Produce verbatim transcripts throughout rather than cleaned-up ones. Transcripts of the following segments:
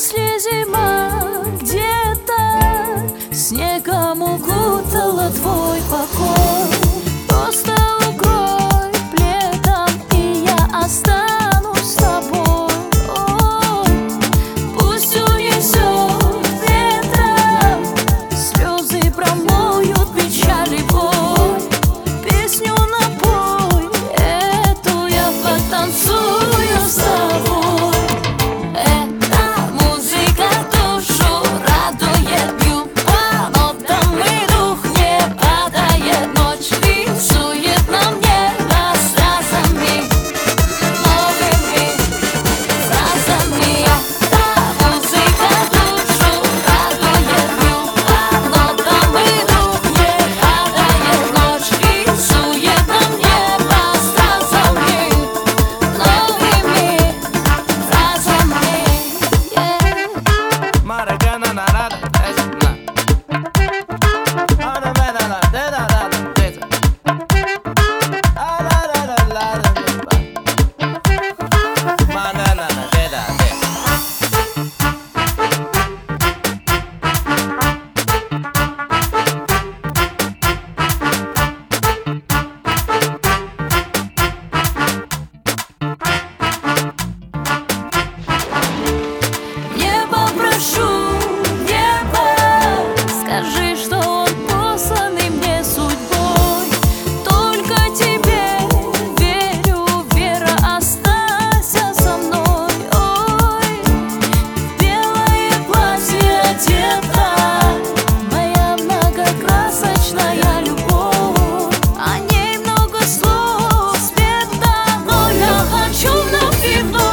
Если зима где-то снегом укутала твой покой, просто укрой пледом, и я останусь с тобой. Ой, пусть унесет ветром, слезы промоют печаль и боль. Песню напой, эту я потанцую с тобой. Скажи, что он посланный мне судьбой. Только тебе верю, Вера, останься со мной. Ой, в белое платье одета моя многокрасочная любовь. О ней много слов света, но я хочу вновь и вновь.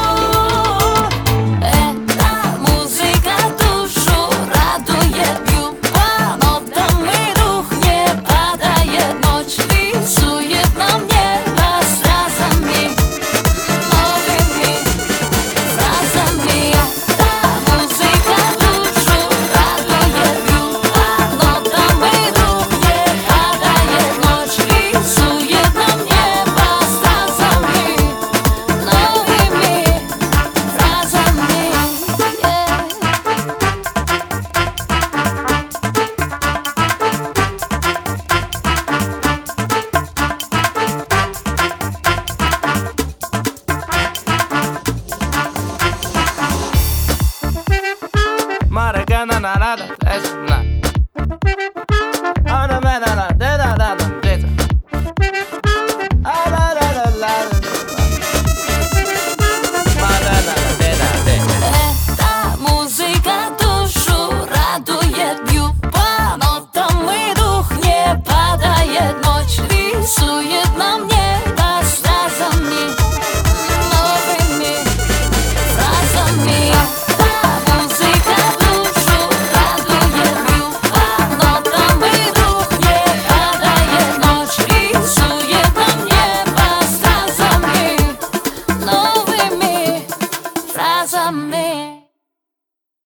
Маракана нарада.